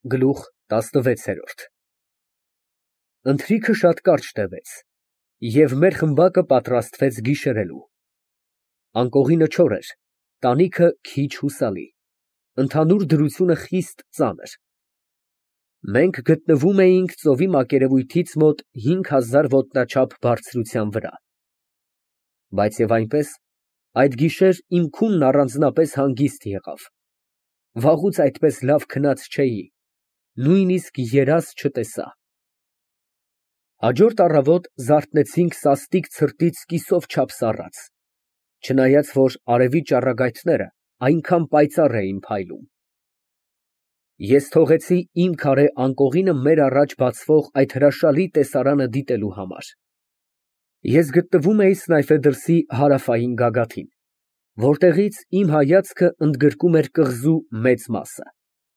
Գլուխ 16 Ընթրիքը շատ կարճ տևեց, և մեր խմբակը պատրաստվեց գիշերելու։ Անկողինը չոր էր, տանիքը քիչ հուսալի, ընդհանուր դրությունը խիստ ծանր։ Մենք գտնվում էինք ծովի մակերևույթից մոտ 5000 ոտնաչափ բարձրության վրա։ Բայց և այնպես, այդ գիշեր իմ քունն առանձնապես հանգիստ եղավ։ Վաղուց այդպես լավ քնած չէի, նույնիսկ երազ չտեսա։ Հաջորդ առավոտ զարթնեցինք սաստիկ ցրտից կիսով չափ սառած, չնայած որ արևի ճառագայթները այնքան պայծառ էին փայլում։ Ես թողեցի իմ քարե անկողինը մեր առաջ բացվող այդ հրաշալի տեսարանը դիտելու համար։ Ես գտնվում էի Սնայֆերդլսի հարավային գագաթին, որտեղից իմ հայացքը ընդգրկում էր կղզու մեծ մասը։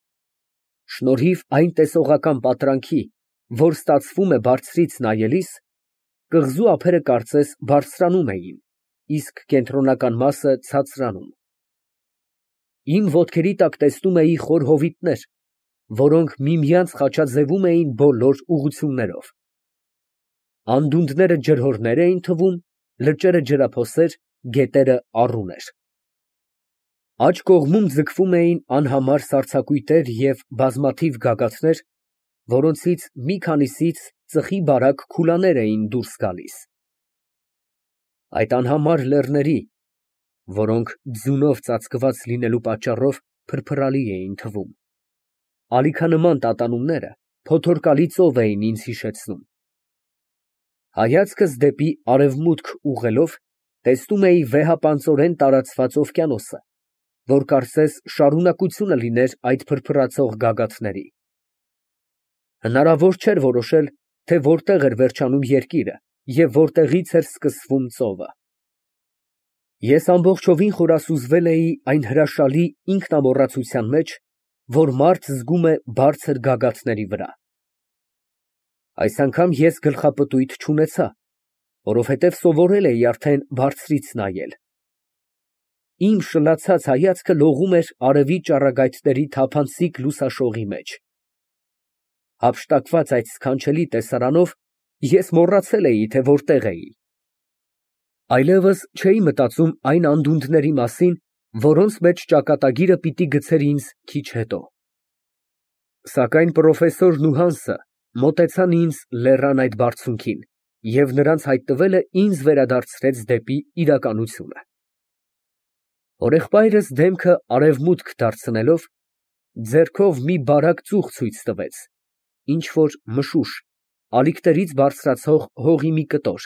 Շնորհիվ այն տեսողական պատրանքի, որ ստացվում է բարձրից նայելիս, կղզու ափերը կարծես բարձրանում էին, իսկ կենտրոնական մասը ցածրանում։ Իմ ոտքերի տակ տեսնում էի խոր հովիտներ, որոնք միմյանց խաչաձևում էին բոլոր ուղղություններով։ Անդունդները ջրհորներ էին թվում, լճերը ջրափոսեր, գետերը առուներ։ Աջ կողմում ձգվում էին անհամար սառցակույտեր և բազմաթիվ գագաթներ, որոնցից մի քանիսից ծխի բարակ քուլաներ էին դուրս գալիս։ Այդ անհամար լեռների, որոնք ձյունով ծածկված լինելու պատճառով փրփրալի էին թվում, ալիքանման տատանումները փոթորկալի ծով էին ինձ հիշեցնում։ Հայացքս դեպի արևմուտք ուղղելով, տեսնում էի վեհապանծորեն տարածված օվկիանոսը, որ կարծես շարունակությունը լիներ այդ փրփրացող գագաթների։ Հնարավոր չէր որոշել, թե որտեղ էր վերջանում երկիրը և որտեղից էր սկսվում ծովը։ Ես ամբողջովին խորասուզվել էի այն հրաշալի ինքնամոռացության մեջ, որ մարդ զգում է բարձր գագաթների վրա։ Այս անգամ ես գլխապտույտ չունեցա, որովհետև սովորել էի արդեն բարձրից նայել։ Իմ շլացած հայացքը լողում էր արևի ճառագայթների թափանցիկ լուսաշողի մեջ։ Հափշտակված այդ սքանչելի տեսարանով ես մոռացել էի, թե որտեղ էի։ Այլևս չէի մտածում այն անդունդների մասին, որոնց մեջ ճակատագիրը պիտի գցեր ինձ քիչ հետո։ Սակայն պրոֆեսորն ու Հանսը մոտեցան ինձ լեռան այդ բարձունքին, և նրանց հայտնվելը ինձ վերադարձրեց դեպի իրականությունը։ Հորեղբայրս դեմքը արևմուտք դարձնելով, ձեռքով մի բարակ ծուխ ցույց տվեց, ինչ֊որ մշուշ, ալիքներից բարձրացող հողի մի կտոր։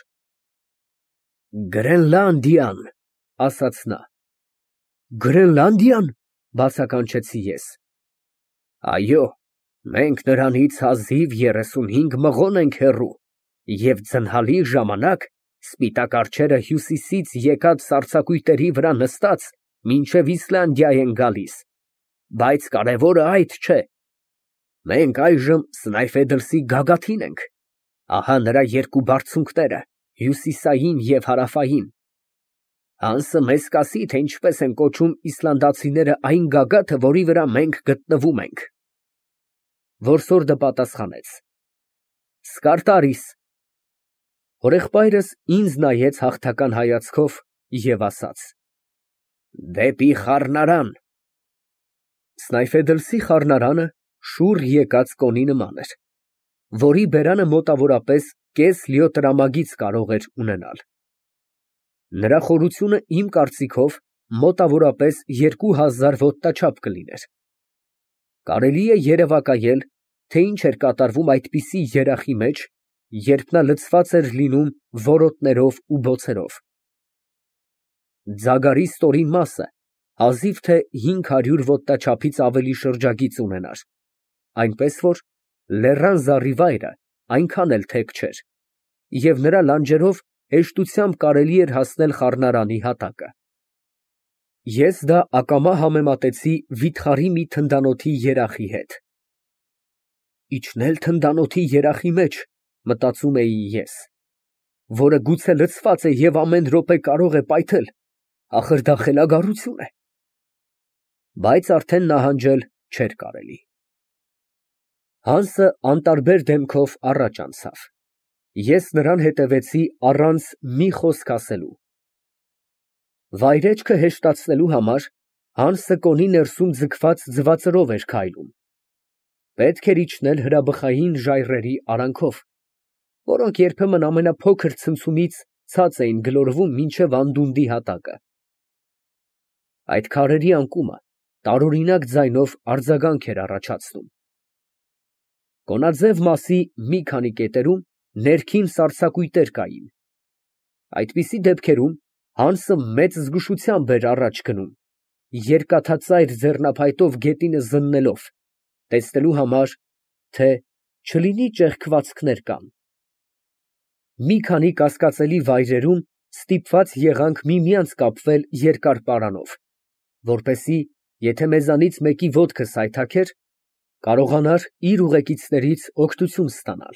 Գրենլանդիան, ասաց նա։ Գրենլանդիա՞ն, բացականչեցի ես։ Այո, մենք նրանից հազիվ 35 մղոն ենք հեռու, և ձնհալի ժամանակ սպիտակ արջերը հյուսիսից եկած սառցակույտերի վրա նստած մինչև Իսլանդիա են գալիս, բայց կարևորը այդ չէ։ Մենք այժմ Սնայֆերդլսի գագաթին ենք, ահա նրա երկու բարձունքները, հյուսիսային և հարավային։ Հանսը մեզ կասի, թե ինչպես են կոչում իսլանդացիները այն գագաթը, որի վրա մենք գտնվում ենք։ Որսորդը պատասխանեց. Սկարտարիս։ Հորեղբայրս ինձ նայեց հաղթական հայացքով և ասաց. Դեպի խառնարան։ Սնայֆերդլսի խառնարանը շուռ եկած կոնի նման էր, որի բերանը մոտավորապես կես լիոտրամագից կարող էր ունենալ։ Նրա խորությունը իմ կարծիքով մոտավորապես 2000 ոտնաչափ կլիներ։ Կարելի է երևակայել, թե ինչ էր կատարվում այդպիսի երախի մեջ, երբ նա լցված էր լինում որոտներով ու բոցերով։ Ձագարի ստորին մասը հազիվ թե 500 ոտնաչափից ավելի շրջագիծ ունենար, այնպես որ լեռան զառիվայրը այնքան էլ թեք չէր, և նրա լանջերով հեշտությամբ կարելի էր հասնել խառնարանի հատակը։ Ես դա ակամա համեմատեցի վիթխարի մի թնդանոթի երախի հետ։ Իջնել թնդանոթի երախի մեջ, մտածում էի ես, որը գուցե լցված է և ամեն րոպե կարող է պայթել, ախր դա խելագարություն է։ Բայց արդեն նահանջել չէր կարելի։ Հանսը անտարբեր դեմքով առաջ անցավ։ Ես նրան հետևեցի առանց մի խոսք ասելու։ Վայրեջքը հեշտացնելու համար Հանսը կոնի ներսում ձգված ձվածրով էր քայլում։ Պետք էր իջնել հրաբխային ժայռերի արանքով, որոնք երբեմն ամենափոքր ցնցումից ցած էին գլորվում մինչև անդունդի հատակը։ Այդ քարերի անկումը տարօրինակ ձայնով արձագանք էր առաջացնում։ Կոնաձև մասի մի քանի կետերում ներքին սառցակույտեր կային։ Այդպիսի դեպքերում Հանսը մեծ զգուշությամբ էր առաջ գնում, երկաթածայր ձեռնափայտով գետինը զննելով, տեսնելու համար, թե չլինի ճեղքվածքներ կան։ Մի քանի կասկածելի վայրերում ստիպված եղանք միմյանց կապվել երկար պարանով, որպեսզի, եթե մեզանից մեկի ոտքը սայթաքեր, կարողանար իր ուղեկիցներից օգնություն ստանալ։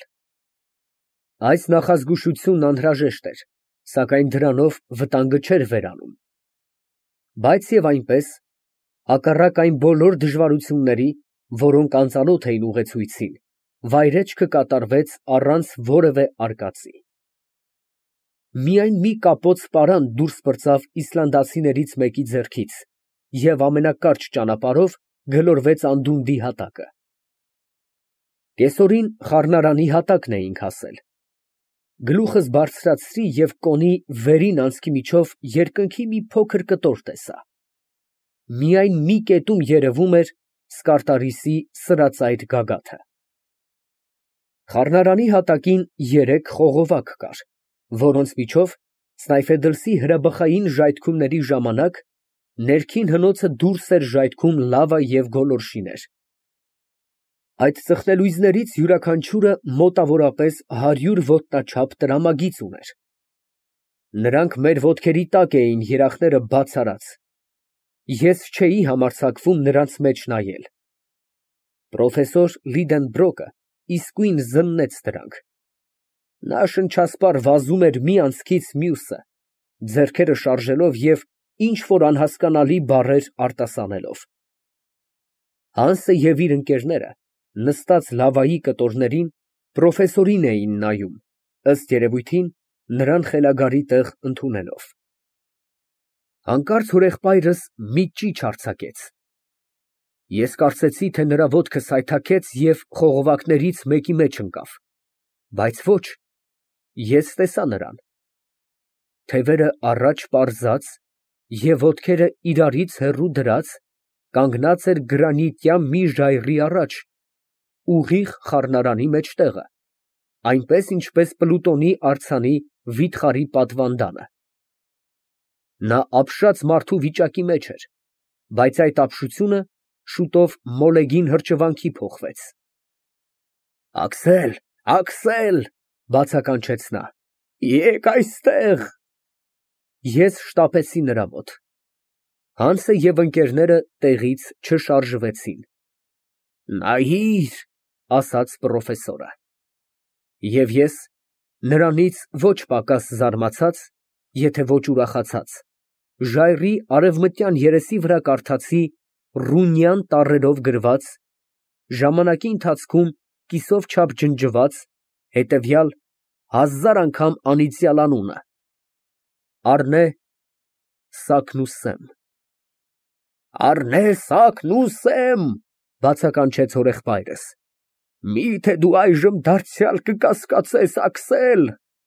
Այս նախազգուշությունն անհրաժեշտ էր, սակայն դրանով վտանգը չէր վերանում։ Բայց և այնպես, հակառակ այն բոլոր դժվարությունների, որոնք անծանոթ էին ուղեցույցին, վայրեջքը կատարվեց առանց որևէ արկածի։ Միայն մի կապոց պարան դուրս պրծավ իսլանդացիներից մեկի ձեռքից և ամենակարճ ճանապարհով գլորվեց անդունդի հատակը։ Կեսօրին խառնարանի հատակն էինք հասել։ Գլուխս բարձրացրի և կոնի վերին անցքի միջով երկնքի մի փոքր կտոր տեսա։ Միայն մի կետում երևում էր Սկարտարիսի սրածայր գագաթը։ Խառնարանի հատակին 3 խողովակ կար, որոնց միջով Սնայֆեդլսի հրաբխային ժայթքումների ժամանակ ներքին հնոցը դուրս էր ժայթքում լավա և գոլորշիներ։ Այդ ծխնելույզներից յուրաքանչյուրը մոտավորապես 100 ոտնաչափ տրամագիծ ուներ։ Նրանք մեր ոտքերի տակ էին երախները բաց արած։ Ես չէի համարձակվում նրանց մեջ նայել։ Պրոֆեսոր Լիդենբրոկը իսկույն զննեց դրանք։ Նա շնչասպառ վազում էր մի անցքից մյուսը, ձեռքերը շարժելով և ինչ֊որ անհասկանալի բառեր արտասանելով։ Հանսը և իր ընկերները, նստած լավայի կտորներին, պրոֆեսորին էին նայում, ըստ երևույթին, նրան խելագարի տեղ ընդունելով։ Հանկարծ հորեղբայրս մի ճիչ արձակեց։ Ես կարծեցի, թե նրա ոտքը սայթաքեց և խողովակներից մեկի մեջ ընկավ, բայց ոչ, ես տեսա նրան։ Թևերը առաջ պարզած և ոտքերը իրարից հեռու դրած, կանգնած էր գրանիտյա մի ժայռի առաջ, ուղիղ խառնարանի մեջտեղը, այնպես, ինչպես Պլուտոնի արձանի վիթխարի պատվանդանը։ Նա ապշած մարդու վիճակի մեջ էր, բայց այդ ապշությունը շուտով մոլեգին հրճվանքի փոխվեց։ «Աքսել, Աքսել», բացականչեց նա, «եկ այստեղ»։ Ես շտապեցի նրա մոտ։ Հանսը և ընկերները տեղից չշարժվեցին։ «Նայիր», ասաց պրոֆեսորը։ Եվ ես, նրանից ոչ պակաս զարմացած, եթե ոչ ուրախացած, ժայռի արևմտյան երեսի վրա կարդացի ռունյան տառերով գրված, ժամանակի ընթացքում կիսով չափ ջնջված, հետևյալ 1000 անգամ անիծյալ անունը. Առնե Սաքնուսեմ։ «Առնե Սաքնուսեմ», բացականչեց հորեղբայրս, «Մի՞թե դու այժմ դարձյալ կկասկածես, Աքսել»։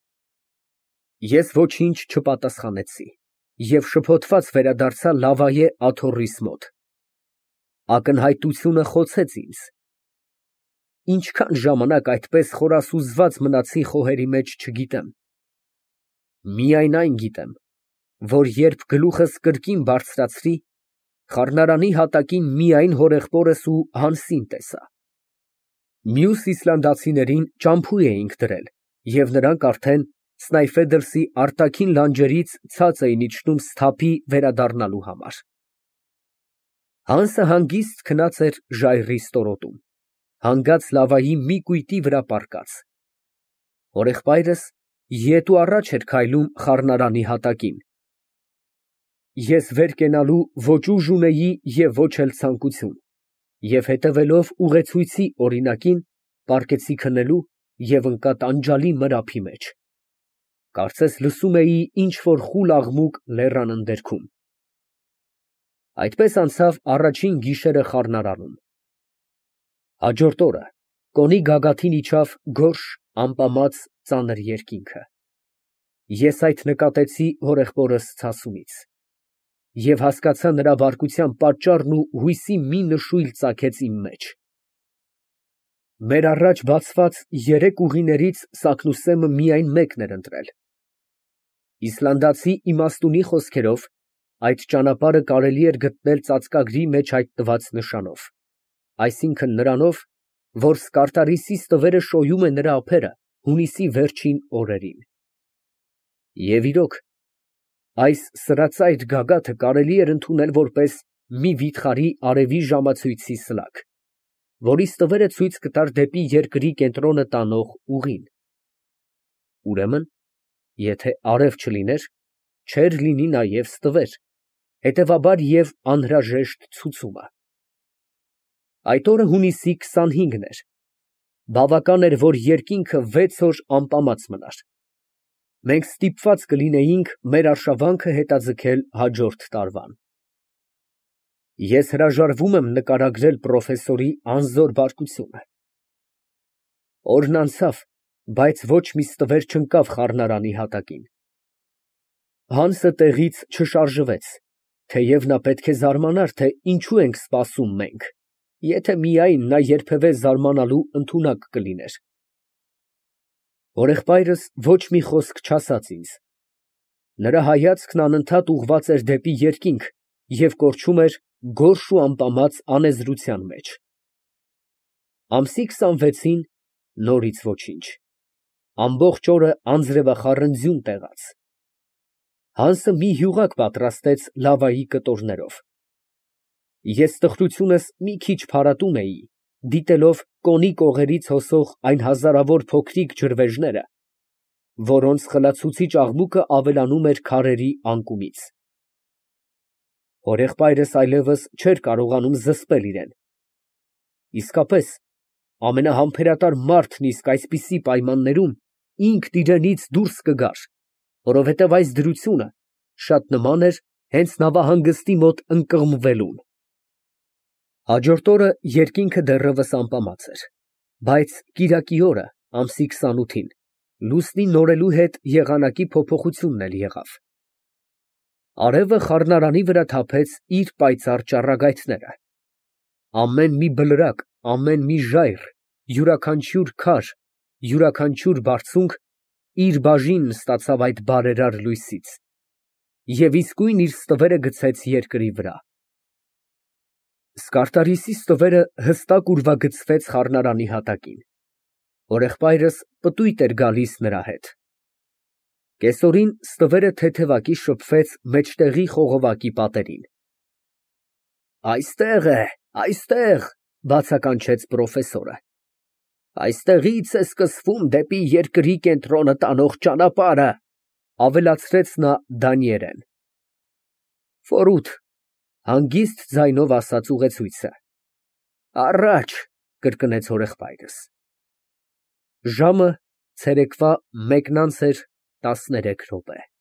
Ես ոչինչ չպատասխանեցի և շփոթված վերադարձա լավայե աթոռիս մոտ։ Ակնհայտությունը խոցեց ինձ։ Ինչքան ժամանակ այդպես խորասուզված մնացի խոհերի մեջ չգիտեմ։ Միայն այն գիտեմ, որ երբ գլուխս կրկին բարձրացրի, խառնարանի հատակին միայն հորեղբորս ու Հանսին տեսա։ Մյուս իսլանդացիներին ճամփու էինք դրել, և նրանք արդեն Սնայֆեդլսի արտաքին լանջերից ցած էին իջնում սթափի վերադառնալու համար։ Հանսը հանգիստ քնած էր ժայռի ստորոտում, հանգած լավայի մի կույտի վրա պառկած։ Հորեղբայրս ետ ու առաջ էր քայլում խառնարանի հատակին։ Ես վեր կենալու ոչ ուժ ունեի և ոչ էլ ցանկություն։ Եվ հետևելով ուղեցույցի օրինակին, պառկեցի քնելու և ընկա տանջալի մրափի մեջ։ Կարծես լսում էի ինչ֊որ խուլ աղմուկ լեռան ընդերքում։ Այդպես անցավ առաջին գիշերը խառնարանում։ Հաջորդ օրը կոնի գագաթին իջավ գորշ, ամպամած, ծանր երկինքը։ Ես այդ նկատեցի հորեղբորս ցասումից և հասկացա նրա բարկության պատճառն ու հույսի մի նշույլ ծագեց իմ մեջ։ Մեր առաջ բացված երեք ուղիներից Սագնուսեմը միայն մեկն էր ընտրել։ Իսլանդացի իմաստունի խոսքերով, այդ ճանապարհը կարելի էր գտնել ծածկագրի մեջ հայտնված նշանով, այսինքն նրանով, որ Սկարտարիսի ստվերը շոյում է նրա ափերը հունիսի վերջին օրերին։ Եվ իրոք, այս սրածայր գագաթը կարելի էր ընդունել որպես մի վիթխարի արևի ժամացույցի սլաք, որի ստվերը ցույց կտար դեպի երկրի կենտրոնը տանող ուղին։ Ուրեմն, եթե արև չլիներ, չէր լինի նաև ստվեր, հետևաբար և անհրաժեշտ ցուցումը։ Այդ օրը հունիսի 25-ն էր։ Բավական էր, որ երկինքը 6 օր ամպամած մնար։ Մենք ստիպված կլինեինք մեր արշավանքը հետաձգել հաջորդ տարվան։ Ես հրաժարվում եմ նկարագրել պրոֆեսորի անզոր բարկությունը։ Օրն անցավ, բայց ոչ մի ստվեր չընկավ խառնարանի հատակին։ Հանսը տեղից չշարժվեց, թեև նա պետք է զարմանար, թե ինչու ենք սպասում մենք, եթե միայն նա երբևէ զարմանալու ընդունակ կլիներ։ Հորեղբայրս ոչ մի խոսք չասաց ինձ։ Նրա հայացքն անընդհատ ուղղված էր դեպի երկինք և կորչում էր գորշ ու ամպամած անեզրության մեջ։ Ամսի 26-ին նորից ոչինչ, ամբողջ օրը անձրևախառնձյուն տեղաց։ Հանսը մի հյուղակ պատրաստեց լավայի կտորներով։ Ես տխրությունս մի քիչ փարատում էի, դիտելով կոնի կողերից հոսող այն հազարավոր փոքրիկ ջրվեժները, որոնց խլացուցիչ աղմուկը ավելանում էր քարերի անկումից։ Հորեղբայրս այլևս չէր կարողանում զսպել իրեն։ Իսկապես, ամենահամբերատար մարդն իսկ այսպիսի պայմաններում ինքն իրենից դուրս կգար, որովհետև այս դրությունը շատ նման էր հենց նավահանգստի մոտ ընկղմվելուն։ Հաջորդ օրը երկինքը դեռևս ամպամած էր, բայց կիրակի օրը, ամսի 28-ին, լուսնի նորելու հետ եղանակի փոփոխությունն էլ եղավ։ Արևը խառնարանի վրա թափեց իր պայծառ ճառագայթները։ Ամեն մի բլրակ, ամեն մի ժայռ, յուրաքանչյուր քար, յուրաքանչյուր բարձունք իր բաժինն ստացավ այդ բարերար լույսից և իսկույն իր ստվերը գցեց երկրի վրա։ Սկարտարիսի ստվերը հստակ ուրվագծվեց խառնարանի հատակին։ Հորեղբայրս պտույտ էր գալիս նրա հետ։ Կեսօրին ստվերը թեթևակի շփվեց մեջտեղի խողովակի պատերին։ Այստեղ է, այստեղ, բացականչեց պրոֆեսորը։ Այստեղից է սկսվում դեպի երկրի կենտրոնը տանող ճանապարհը, ավելացրեց նա դանիերեն։ Ֆորուտ, հանգիստ ձայնով ասաց ուղեցույցը։ Առաջ, կրկնեց հորեղբայրս։ Ժամը ցերեկվա 13:13 րոպե։